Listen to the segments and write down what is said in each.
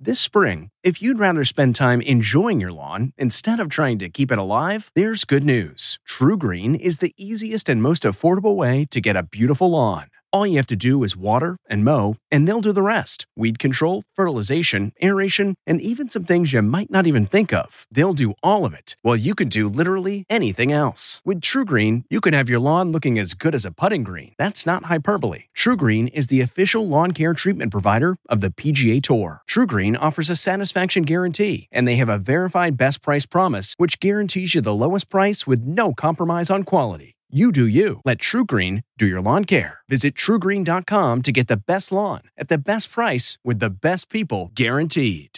This spring, if you'd rather spend time enjoying your lawn instead of trying to keep it alive, there's good news. TruGreen is the easiest and most affordable way to get a beautiful lawn. All you have to do is water and mow, and they'll do the rest. Weed control, fertilization, aeration, and even some things you might not even think of. They'll do all of it, while you can do literally anything else. With TruGreen, you can have your lawn looking as good as a putting green. That's not hyperbole. TruGreen is the official lawn care treatment provider of the PGA Tour. TruGreen offers a satisfaction guarantee, and they have a verified best price promise, which guarantees you the lowest price with no compromise on quality. You do you. Let TruGreen do your lawn care. Visit TruGreen.com to get the best lawn at the best price with the best people guaranteed.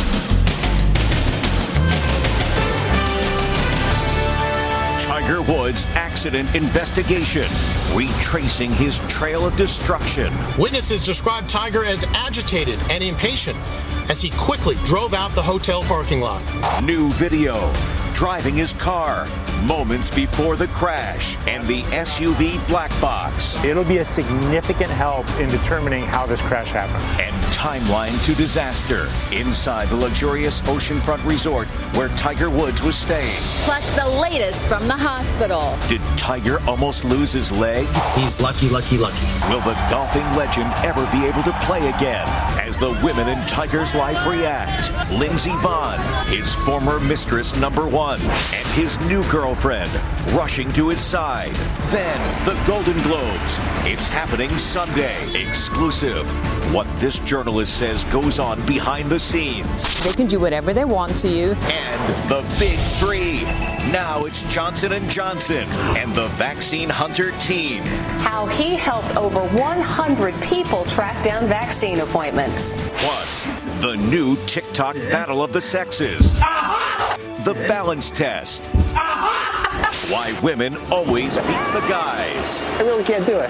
Tiger Woods accident investigation, retracing his trail of destruction. Witnesses described Tiger as agitated and impatient as he quickly drove out the hotel parking lot. New video, driving his car, moments before the crash, and the SUV black box. It'll be a significant help in determining how this crash happened. And timeline to disaster inside the luxurious oceanfront resort where Tiger Woods was staying. Plus the latest from the hospital. Did Tiger almost lose his leg? He's lucky. Will the golfing legend ever be able to play again? As the women in Tiger's life react, Lindsey Vonn, his former mistress #1, and his new girlfriend rushing to his side. Then the Golden Globes. It's happening Sunday. Exclusive. What this journalist says goes on behind the scenes. They can do whatever they want to you. And the Big Three. Now it's Johnson & Johnson and the vaccine hunter team. How he helped over 100 people track down vaccine appointments. Plus, the new TikTok battle of the sexes. The balance test. Why women always beat the guys. I really can't do it.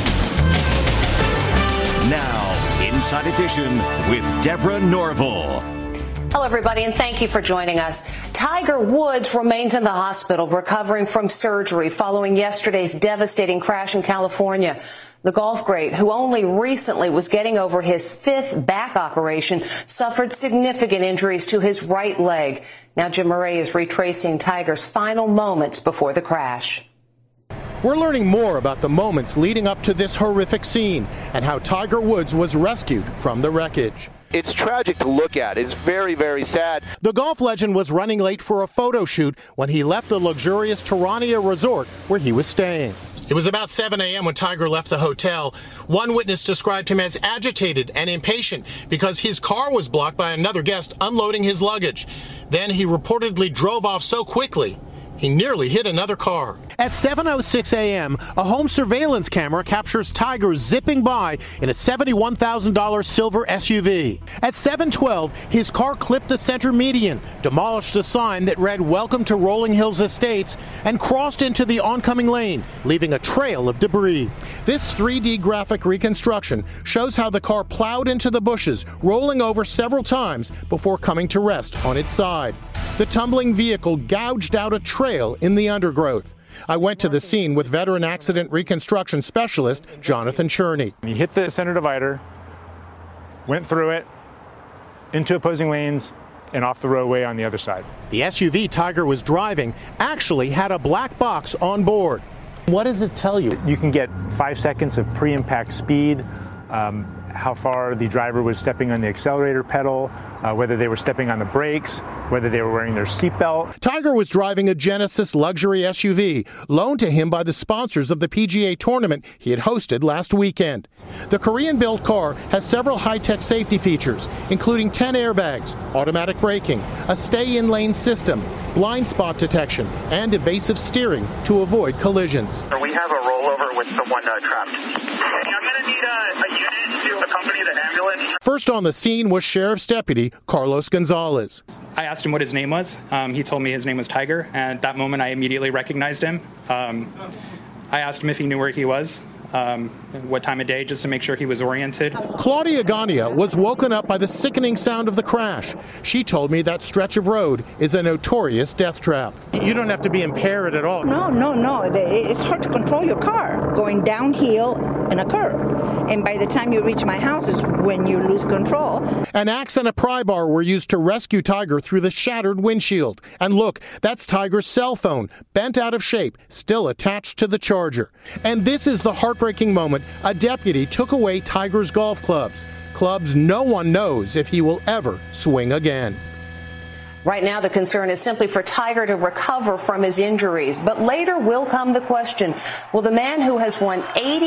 Now, Inside Edition with Deborah Norville. Hello, everybody, and thank you for joining us. Tiger Woods remains in the hospital recovering from surgery following yesterday's devastating crash in California. The golf great, who only recently was getting over his 5th back operation, suffered significant injuries to his right leg. Now Jim Murray is retracing Tiger's final moments before the crash. We're learning more about the moments leading up to this horrific scene and how Tiger Woods was rescued from the wreckage. It's tragic to look at. It's very, very sad. The golf legend was running late for a photo shoot when he left the luxurious Terranea resort where he was staying. It was about 7 a.m. when Tiger left the hotel. One witness described him as agitated and impatient because his car was blocked by another guest unloading his luggage. Then he reportedly drove off so quickly, he nearly hit another car. At 7:06 a.m., a home surveillance camera captures Tiger zipping by in a $71,000 silver SUV. At 7:12, his car clipped the center median, demolished a sign that read "Welcome to Rolling Hills Estates," and crossed into the oncoming lane, leaving a trail of debris. This 3D graphic reconstruction shows how the car plowed into the bushes, rolling over several times before coming to rest on its side. The tumbling vehicle gouged out a trail in the undergrowth. I went to the scene with veteran accident reconstruction specialist Jonathan Cherney. He hit the center divider, went through it, into opposing lanes, and off the roadway on the other side. The SUV Tiger was driving actually had a black box on board. What does it tell you? You can get 5 seconds of pre-impact speed, how far the driver was stepping on the accelerator pedal, whether they were stepping on the brakes, whether they were wearing their seatbelt. Tiger was driving a Genesis luxury SUV loaned to him by the sponsors of the PGA tournament he had hosted last weekend. The Korean-built car has several high-tech safety features, including 10 airbags, automatic braking, a stay-in-lane system, blind spot detection, and evasive steering to avoid collisions. We have a rollover with someone trapped. I'm going to need a unit to accompany the ambulance. First on the scene was Sheriff's Deputy Carlos Gonzalez. I asked him what his name was. He told me his name was Tiger, and at that moment I immediately recognized him. I asked him if he knew where he was, what time of day, just to make sure he was oriented. Claudia Gania was woken up by the sickening sound of the crash. She told me that stretch of road is a notorious death trap. You don't have to be impaired at all. No. It's hard to control your car. Going downhill in a curve. And by the time you reach my house is when you lose control. An axe and a pry bar were used to rescue Tiger through the shattered windshield. And look, that's Tiger's cell phone, bent out of shape, still attached to the charger. And this is the heartbreaking moment a deputy took away Tiger's golf clubs. Clubs no one knows if he will ever swing again. Right now, the concern is simply for Tiger to recover from his injuries. But later will come the question, will the man who has won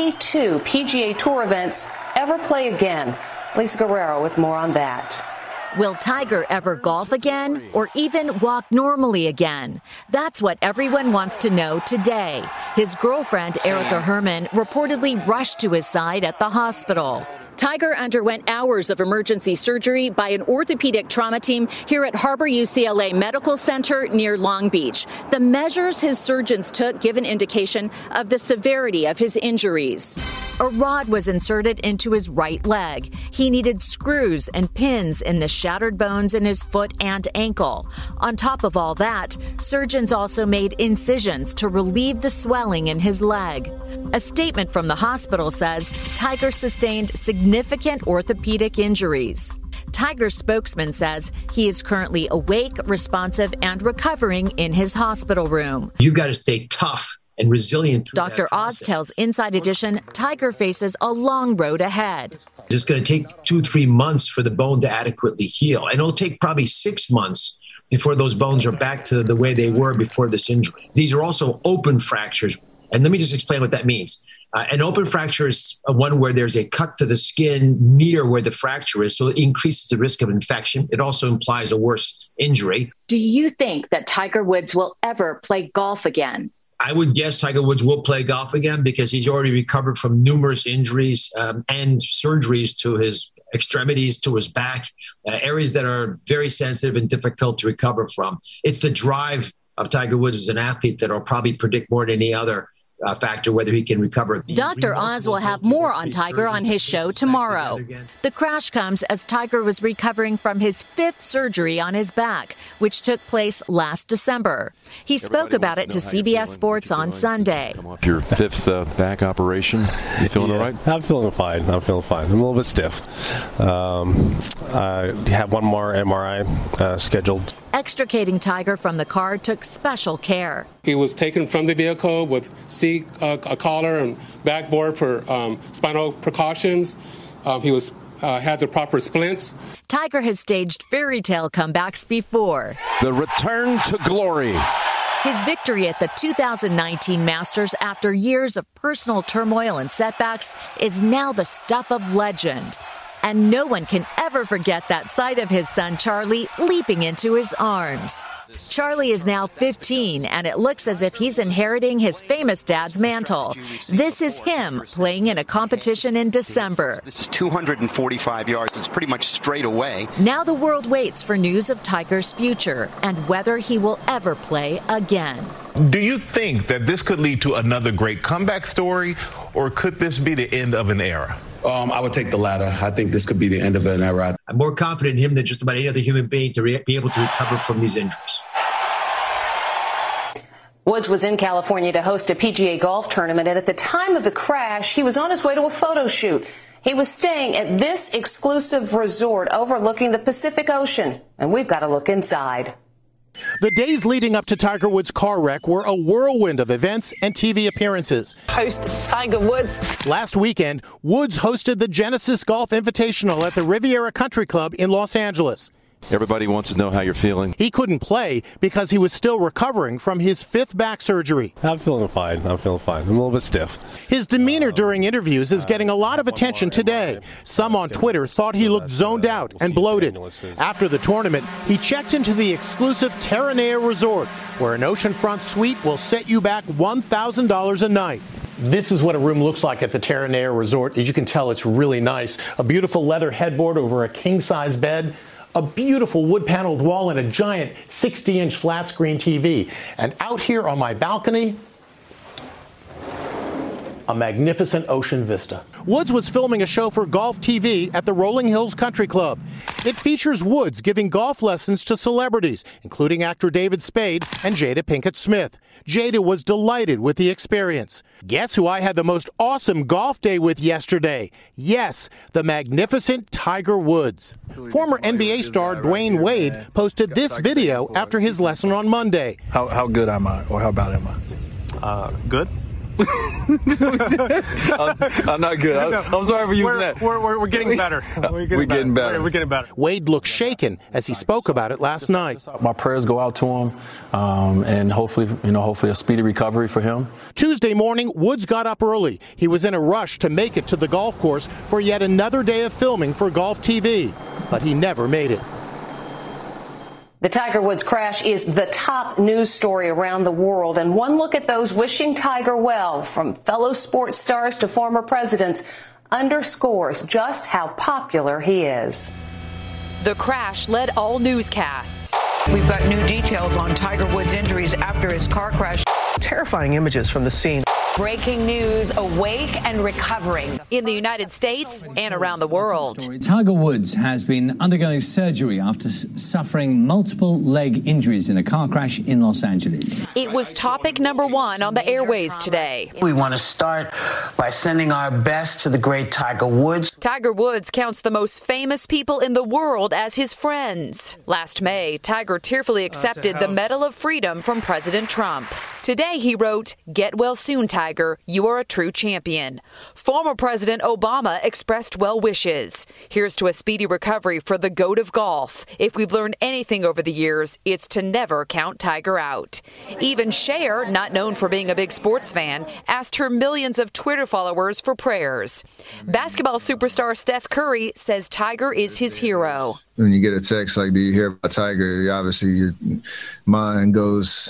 82 PGA Tour events ever play again? Lisa Guerrero with more on that. Will Tiger ever golf again or even walk normally again? That's what everyone wants to know today. His girlfriend, Erica Herman, reportedly rushed to his side at the hospital. Tiger underwent hours of emergency surgery by an orthopedic trauma team here at Harbor UCLA Medical Center near Long Beach. The measures his surgeons took give an indication of the severity of his injuries. A rod was inserted into his right leg. He needed screws and pins in the shattered bones in his foot and ankle. On top of all that, surgeons also made incisions to relieve the swelling in his leg. A statement from the hospital says Tiger sustained significant orthopedic injuries. Tiger's spokesman says he is currently awake, responsive, and recovering in his hospital room. You've got to stay tough and resilient. Dr. Oz tells Inside Edition Tiger faces a long road ahead. It's going to take 2-3 months for the bone to adequately heal. And it'll take probably 6 months before those bones are back to the way they were before this injury. These are also open fractures. And let me just explain what that means. An open fracture is one where there's a cut to the skin near where the fracture is, so it increases the risk of infection. It also implies a worse injury. Do you think that Tiger Woods will ever play golf again? I would guess Tiger Woods will play golf again because he's already recovered from numerous injuries and surgeries to his extremities, to his back, areas that are very sensitive and difficult to recover from. It's the drive of Tiger Woods as an athlete that will probably predict more than any other factor whether he can recover. Dr. Oz will have more on Tiger on his show tomorrow. The crash comes as Tiger was recovering from his 5th surgery on his back, which took place last December. He spoke about it to CBS Sports on Sunday. Your 5th back operation. You feeling all right? I'm feeling fine. I'm a little bit stiff. I have one more MRI scheduled. Extricating Tiger from the car took special care. He was taken from the vehicle with seat collar and backboard for spinal precautions. He had the proper splints. Tiger has staged fairy tale comebacks before. The return to glory. His victory at the 2019 Masters after years of personal turmoil and setbacks is now the stuff of legend. And no one can ever forget that sight of his son Charlie leaping into his arms. Charlie is now 15, and it looks as if he's inheriting his famous dad's mantle. This is him playing in a competition in December. This is 245 yards. It's pretty much straight away. Now the world waits for news of Tiger's future and whether he will ever play again. Do you think that this could lead to another great comeback story, or could this be the end of an era? I would take the latter. I think this could be the end of an era. I'm more confident in him than just about any other human being to be able to recover from these injuries. Woods was in California to host a PGA golf tournament, and at the time of the crash, he was on his way to a photo shoot. He was staying at this exclusive resort overlooking the Pacific Ocean, and we've got to look inside. The days leading up to Tiger Woods' car wreck were a whirlwind of events and TV appearances. Host Tiger Woods. Last weekend, Woods hosted the Genesis Golf Invitational at the Riviera Country Club in Los Angeles. Everybody wants to know how you're feeling. He couldn't play because he was still recovering from his 5th back surgery. I'm feeling fine. I'm a little bit stiff. His demeanor during interviews is getting a lot of attention today. Some on Twitter thought he looked zoned out and bloated. After the tournament, he checked into the exclusive Terranea Resort, where an oceanfront suite will set you back $1,000 a night. This is what a room looks like at the Terranea Resort. As you can tell, it's really nice. A beautiful leather headboard over a king-size bed, a beautiful wood-paneled wall, and a giant 60-inch flat-screen TV. And out here on my balcony, a magnificent ocean vista. Woods was filming a show for Golf TV at the Rolling Hills Country Club. It features Woods giving golf lessons to celebrities, including actor David Spade and Jada Pinkett Smith. Jada was delighted with the experience. Guess who I had the most awesome golf day with yesterday? Yes, the magnificent Tiger Woods. Former NBA star Dwayne Wade posted this video after his lesson on Monday. How good am I, or how bad am I? Good. I'm not good. I'm sorry for using that. We're getting better. We're getting better. We're getting better. Wade looked shaken as he spoke about it last night. My prayers go out to him, and hopefully a speedy recovery for him. Tuesday morning, Woods got up early. He was in a rush to make it to the golf course for yet another day of filming for Golf TV, but he never made it. The Tiger Woods crash is the top news story around the world, and one look at those wishing Tiger well, from fellow sports stars to former presidents, underscores just how popular he is. The crash led all newscasts. We've got new details on Tiger Woods' injuries after his car crash. Terrifying images from the scene. Breaking news, awake and recovering in the United States and around the world. Tiger Woods has been undergoing surgery after suffering multiple leg injuries in a car crash in Los Angeles. It was topic number one on the airways today. We want to start by sending our best to the great Tiger Woods. Tiger Woods counts the most famous people in the world as his friends. Last May, Tiger tearfully accepted the Medal of Freedom from President Trump. Today, he wrote, "Get well soon, Tiger. You are a true champion." Former President Obama expressed well wishes. Here's to a speedy recovery for the GOAT of golf. If we've learned anything over the years, it's to never count Tiger out. Even Cher, not known for being a big sports fan, asked her millions of Twitter followers for prayers. Basketball superstar Steph Curry says Tiger is his hero. When you get a text like, "Do you hear about Tiger?" obviously your mind goes,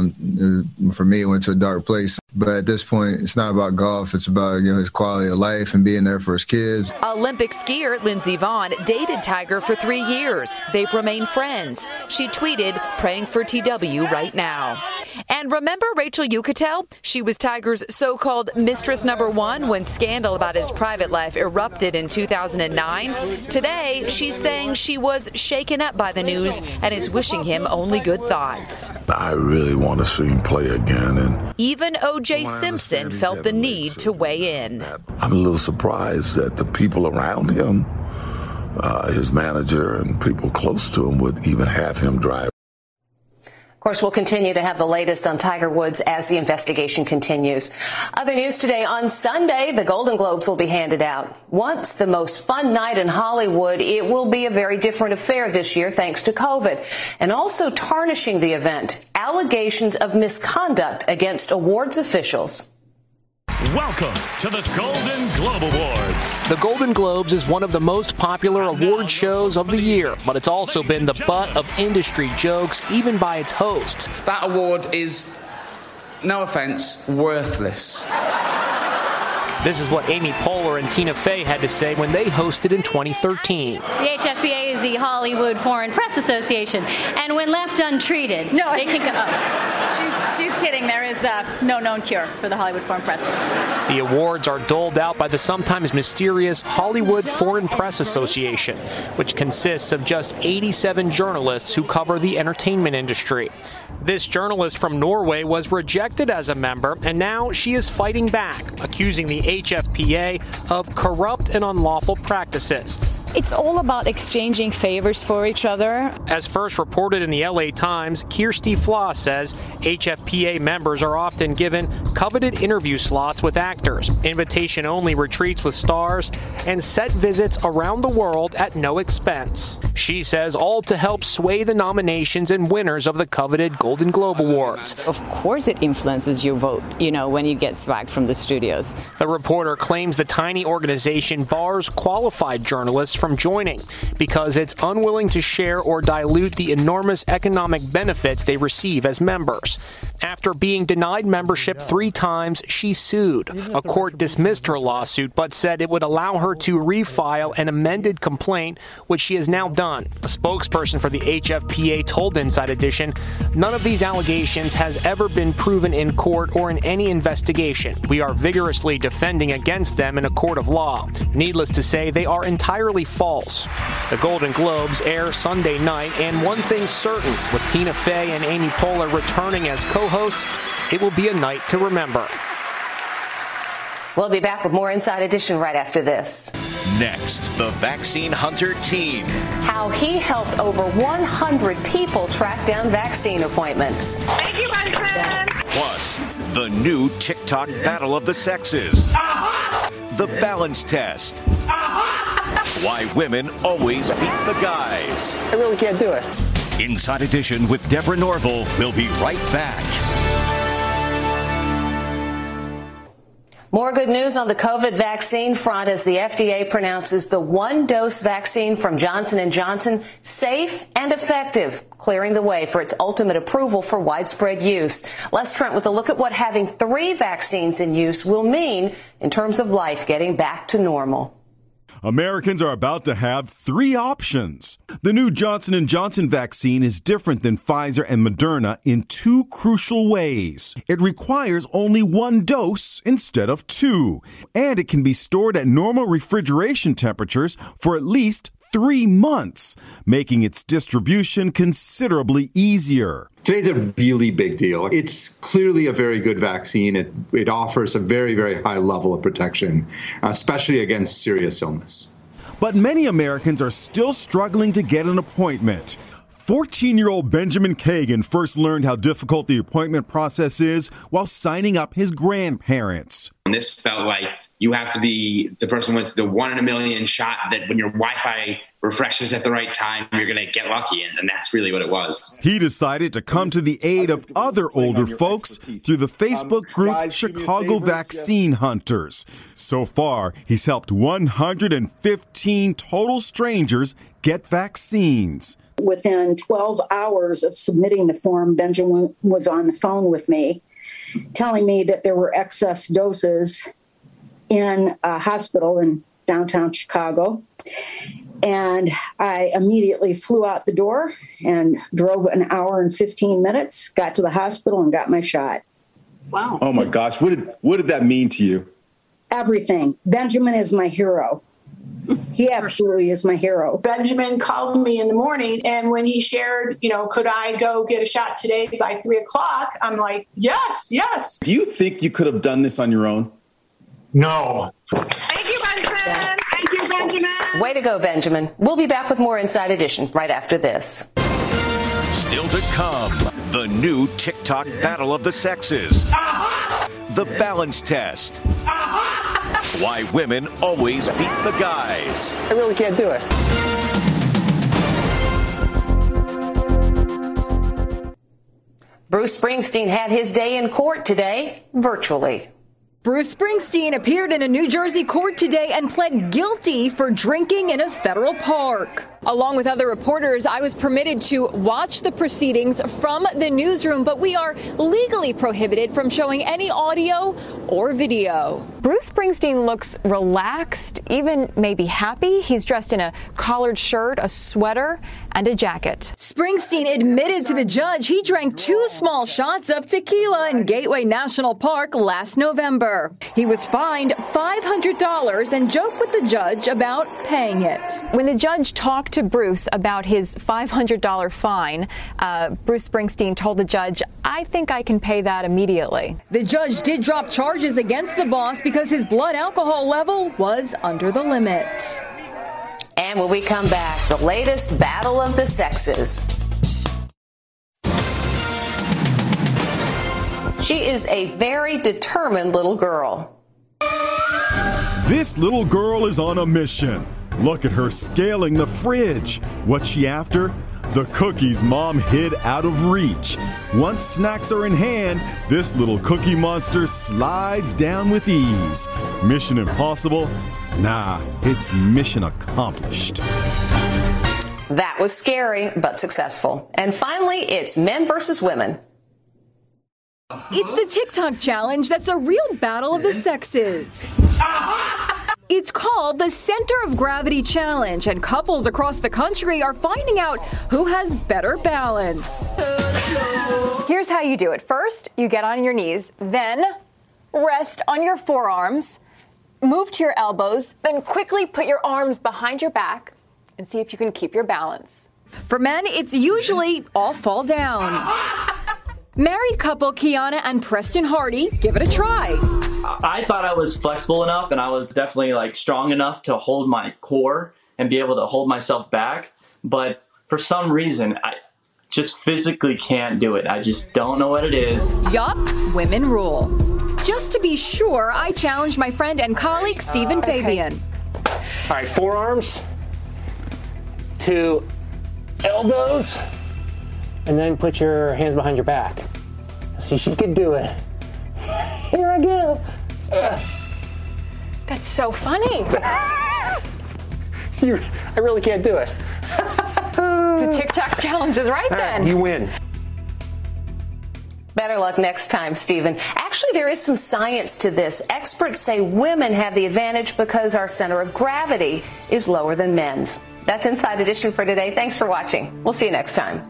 for me, it went to a dark place. But at this point, it's not about golf. It's about, his quality of life and being there for his kids. Olympic skier Lindsey Vonn dated Tiger for 3 years. They've remained friends. She tweeted, "Praying for TW right now." And remember Rachel Yucatel? She was Tiger's so-called mistress number one when scandal about his private life erupted in 2009. Today, she's saying she was shaken up by the news and is wishing him only good thoughts. I really want to see him play again. And even O.J. Simpson felt the need to weigh in. I'm a little surprised that the people around him, his manager and people close to him, would even have him drive. Of course, we'll continue to have the latest on Tiger Woods as the investigation continues. Other news today, on Sunday, the Golden Globes will be handed out. Once the most fun night in Hollywood, it will be a very different affair this year thanks to COVID. And also tarnishing the event, allegations of misconduct against awards officials. Welcome to the Golden Globe Awards. The Golden Globes is one of the most popular award shows of the year, but it's also been the butt of industry jokes, even by its hosts. That award is, no offense, worthless. This is what Amy Poehler and Tina Fey had to say when they hosted in 2013. The HFPA is the Hollywood Foreign Press Association, and when left untreated, they can go. Oh. She's kidding. There is no known cure for the Hollywood Foreign Press. The awards are doled out by the sometimes mysterious Hollywood Foreign Press Association, which consists of just 87 journalists who cover the entertainment industry. This journalist from Norway was rejected as a member, and now she is fighting back, accusing the HFPA of corrupt and unlawful practices. It's all about exchanging favors for each other. As first reported in the LA Times, Kirsty Flaw says HFPA members are often given coveted interview slots with actors, invitation-only retreats with stars, and set visits around the world at no expense. She says all to help sway the nominations and winners of the coveted Golden Globe Awards. Of course it influences your vote, when you get swag from the studios. The reporter claims the tiny organization bars qualified journalists from joining because it's unwilling to share or dilute the enormous economic benefits they receive as members. After being denied membership 3 times, she sued. A court dismissed her lawsuit but said it would allow her to refile an amended complaint, which she has now done. A spokesperson for the HFPA told Inside Edition, "None of these allegations has ever been proven in court or in any investigation. We are vigorously defending against them in a court of law. Needless to say, they are entirely false." The Golden Globes air Sunday night, and one thing's certain, with Tina Fey and Amy Poehler returning as co-hosts, it will be a night to remember. We'll be back with more Inside Edition right after this. Next, the Vaccine Hunter team. How he helped over 100 people track down vaccine appointments. Thank you, my friend. Plus, the new TikTok battle of the sexes. The balance test. Why women always beat the guys. I really can't do it. Inside Edition with Deborah Norville. We'll be right back. More good news on the COVID vaccine front as the FDA pronounces the one-dose vaccine from Johnson & Johnson safe and effective, clearing the way for its ultimate approval for widespread use. Les Trent with a look at what having 3 vaccines in use will mean in terms of life getting back to normal. Americans are about to have 3 options. The new Johnson & Johnson vaccine is different than Pfizer and Moderna in 2 crucial ways. It requires only 1 dose instead of 2, and it can be stored at normal refrigeration temperatures for at least 3 months, making its distribution considerably easier. Today's a really big deal. It's clearly a very good vaccine. It offers a very, very high level of protection, especially against serious illness. But many Americans are still struggling to get an appointment. 14-year-old Benjamin Kagan first learned how difficult the appointment process is while signing up his grandparents. And this felt like you have to be the person with the 1 in a million shot that when your Wi-Fi refreshes at the right time, you're going to get lucky. And that's really what it was. He decided to come to the aid of other older folks through the Facebook group Chicago Vaccine Hunters. So far, he's helped 115 total strangers get vaccines. Within 12 hours of submitting the form, Benjamin was on the phone with me, telling me that there were excess doses in a hospital in downtown Chicago. And I immediately flew out the door and drove an hour and 15 minutes, got to the hospital and got my shot. Wow. Oh my gosh. What did that mean to you? Everything. Benjamin is my hero. He absolutely is my hero. Benjamin called me in the morning, and when he shared, could I go get a shot today by 3:00? I'm like, yes. Do you think you could have done this on your own? No. Thank you, Benjamin. Thank you, Benjamin. Way to go, Benjamin. We'll be back with more Inside Edition right after this. Still to come, the new TikTok battle of the sexes. The balance test. Why women always beat the guys. I really can't do it. Bruce Springsteen had his day in court today, virtually. Bruce Springsteen appeared in a New Jersey court today and pled guilty for drinking in a federal park. Along with other reporters, I was permitted to watch the proceedings from the newsroom, but we are legally prohibited from showing any audio or video. Bruce Springsteen looks relaxed, even maybe happy. He's dressed in a collared shirt, a sweater, and a jacket. Springsteen admitted to the judge he drank 2 small shots of tequila in Gateway National Park last November. He was fined $500 and joked with the judge about paying it. When the judge talked to Bruce about his $500 fine, Bruce Springsteen told the judge, "I think I can pay that immediately." The judge did drop charges against the boss because his blood alcohol level was under the limit. And when we come back, the latest battle of the sexes. She is a very determined little girl. This little girl is on a mission. Look at her scaling the fridge. What's she after? The cookies mom hid out of reach. Once snacks are in hand, this little cookie monster slides down with ease. Mission impossible? Nah, it's mission accomplished. That was scary, but successful. And finally, it's men versus women. It's the TikTok challenge that's a real battle of the sexes. It's called the Center of Gravity Challenge, and couples across the country are finding out who has better balance. Here's how you do it. First, you get on your knees, then rest on your forearms, move to your elbows, then quickly put your arms behind your back and see if you can keep your balance. For men, it's usually all fall down. Married couple Kiana and Preston Hardy give it a try. I thought I was flexible enough, and I was definitely strong enough to hold my core and be able to hold myself back. But for some reason, I just physically can't do it. I just don't know what it is. Yup, women rule. Just to be sure, I challenged my friend and colleague, Stephen Fabian. All right, forearms to elbows, and then put your hands behind your back. See, she could do it. Here I go. That's so funny. I really can't do it. The TikTok challenge is right then. You win. Better luck next time, Stephen. Actually, there is some science to this. Experts say women have the advantage because our center of gravity is lower than men's. That's Inside Edition for today. Thanks for watching. We'll see you next time.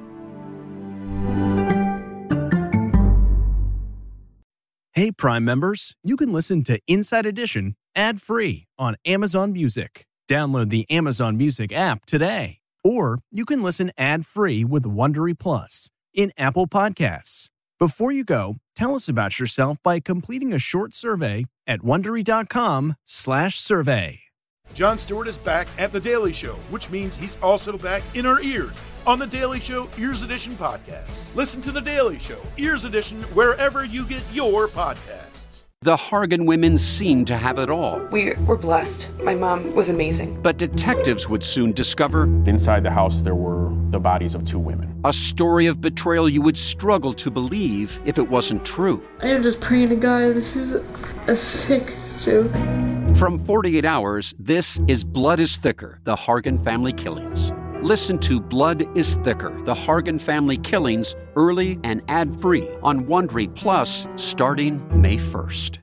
Hey, Prime members, you can listen to Inside Edition ad-free on Amazon Music. Download the Amazon Music app today. Or you can listen ad-free with Wondery Plus in Apple Podcasts. Before you go, tell us about yourself by completing a short survey at Wondery.com/survey. Jon Stewart is back at The Daily Show, which means he's also back in our ears on The Daily Show Ears Edition podcast. Listen to The Daily Show Ears Edition wherever you get your podcasts. The Hargan women seemed to have it all. We were blessed. My mom was amazing. But detectives would soon discover... Inside the house, there were the bodies of 2 women. A story of betrayal you would struggle to believe if it wasn't true. I am just praying to God, this is a sick joke. From 48 Hours, this is Blood is Thicker, The Hargan Family Killings. Listen to Blood is Thicker, The Hargan Family Killings, early and ad-free on Wondery Plus starting May 1st.